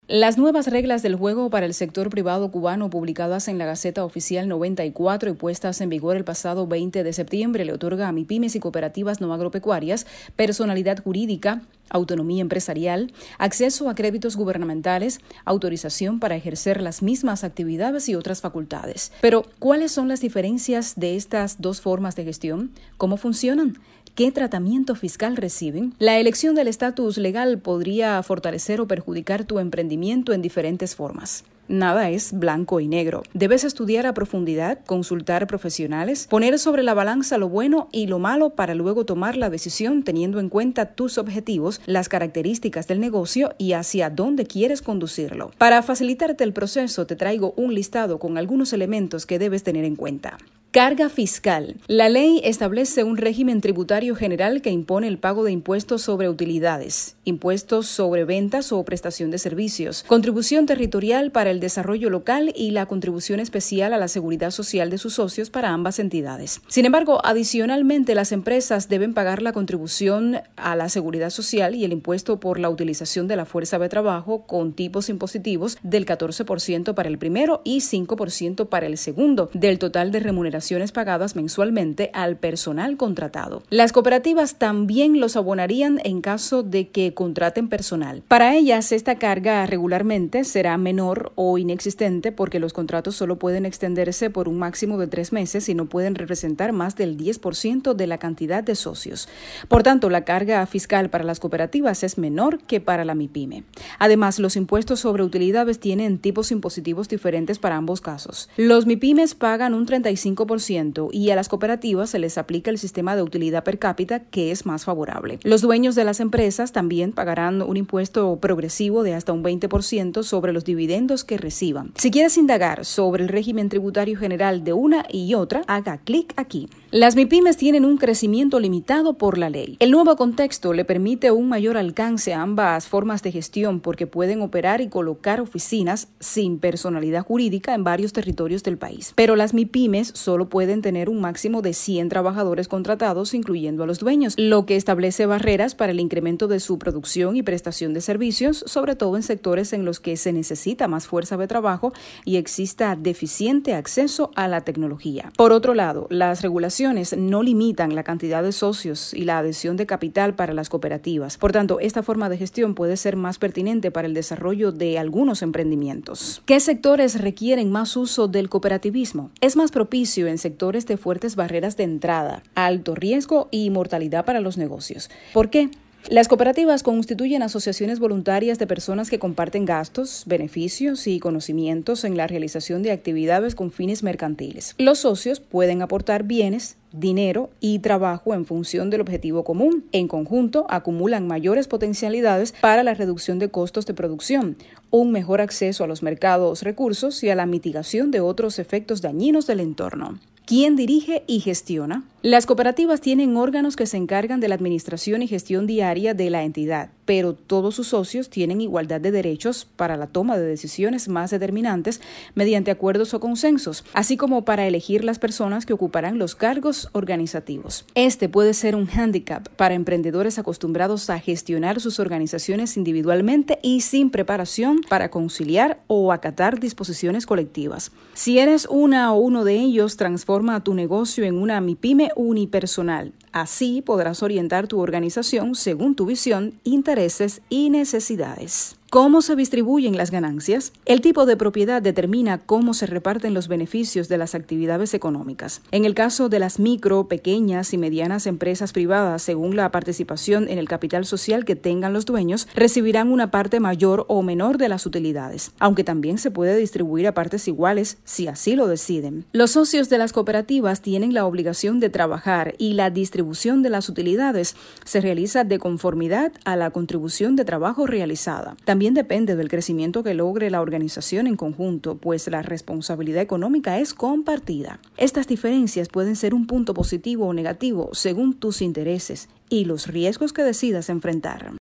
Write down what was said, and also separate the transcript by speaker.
Speaker 1: Las nuevas reglas del juego para el sector privado cubano, publicadas en la Gaceta Oficial 94 y puestas en vigor el pasado 20 de septiembre, le otorga a MIPYMES y cooperativas no agropecuarias personalidad jurídica, autonomía empresarial, acceso a créditos gubernamentales, autorización para ejercer las mismas actividades y otras facultades. Pero, ¿cuáles son las diferencias de estas dos formas de gestión? ¿Cómo funcionan? ¿Qué tratamiento fiscal reciben? La elección del estatus legal podría fortalecer o perjudicar tu emprendimiento en diferentes formas. Nada es blanco y negro. Debes estudiar a profundidad, consultar profesionales, poner sobre la balanza lo bueno y lo malo para luego tomar la decisión teniendo en cuenta tus objetivos, las características del negocio y hacia dónde quieres conducirlo. Para facilitarte el proceso, te traigo un listado con algunos elementos que debes tener en cuenta. Carga fiscal. La ley establece un régimen tributario general que impone el pago de impuestos sobre utilidades, impuestos sobre ventas o prestación de servicios, contribución territorial para el desarrollo local y la contribución especial a la seguridad social de sus socios para ambas entidades. Sin embargo, adicionalmente, las empresas deben pagar la contribución a la seguridad social y el impuesto por la utilización de la fuerza de trabajo con tipos impositivos del 14% para el primero y 5% para el segundo del total de remuneración pagadas mensualmente al personal contratado. Las cooperativas también los abonarían en caso de que contraten personal. Para ellas, esta carga regularmente será menor o inexistente porque los contratos solo pueden extenderse por un máximo de 3 meses y no pueden representar más del 10% de la cantidad de socios. Por tanto, la carga fiscal para las cooperativas es menor que para la MIPYME. Además, los impuestos sobre utilidades tienen tipos impositivos diferentes para ambos casos. Los MIPYMES pagan un 35% y a las cooperativas se les aplica el sistema de utilidad per cápita, que es más favorable. Los dueños de las empresas también pagarán un impuesto progresivo de hasta un 20% sobre los dividendos que reciban. Si quieres indagar sobre el régimen tributario general de una y otra, haga clic aquí. Las MIPYMES tienen un crecimiento limitado por la ley. El nuevo contexto le permite un mayor alcance a ambas formas de gestión porque pueden operar y colocar oficinas sin personalidad jurídica en varios territorios del país. Pero las MIPYMES solo pueden tener un máximo de 100 trabajadores contratados, incluyendo a los dueños, lo que establece barreras para el incremento de su producción y prestación de servicios, sobre todo en sectores en los que se necesita más fuerza de trabajo y exista deficiente acceso a la tecnología. Por otro lado, las regulaciones no limitan la cantidad de socios y la adhesión de capital para las cooperativas. Por tanto, esta forma de gestión puede ser más pertinente para el desarrollo de algunos emprendimientos. ¿Qué sectores requieren más uso del cooperativismo? Es más propicio en sectores de fuertes barreras de entrada, alto riesgo y mortalidad para los negocios. ¿Por qué? Las cooperativas constituyen asociaciones voluntarias de personas que comparten gastos, beneficios y conocimientos en la realización de actividades con fines mercantiles. Los socios pueden aportar bienes, dinero y trabajo en función del objetivo común. En conjunto, acumulan mayores potencialidades para la reducción de costos de producción, un mejor acceso a los mercados recursos y a la mitigación de otros efectos dañinos del entorno. ¿Quién dirige y gestiona? Las cooperativas tienen órganos que se encargan de la administración y gestión diaria de la entidad, pero todos sus socios tienen igualdad de derechos para la toma de decisiones más determinantes mediante acuerdos o consensos, así como para elegir las personas que ocuparán los cargos organizativos. Este puede ser un hándicap para emprendedores acostumbrados a gestionar sus organizaciones individualmente y sin preparación para conciliar o acatar disposiciones colectivas. Si eres una o uno de ellos, transforma tu negocio en una MIPYME unipersonal. Así podrás orientar tu organización según tu visión, intereses y necesidades. ¿Cómo se distribuyen las ganancias? El tipo de propiedad determina cómo se reparten los beneficios de las actividades económicas. En el caso de las micro, pequeñas y medianas empresas privadas, según la participación en el capital social que tengan los dueños, recibirán una parte mayor o menor de las utilidades, aunque también se puede distribuir a partes iguales si así lo deciden. Los socios de las cooperativas tienen la obligación de trabajar y la distribución de las utilidades se realiza de conformidad a la contribución de trabajo realizada. También depende del crecimiento que logre la organización en conjunto, pues la responsabilidad económica es compartida. Estas diferencias pueden ser un punto positivo o negativo según tus intereses y los riesgos que decidas enfrentar.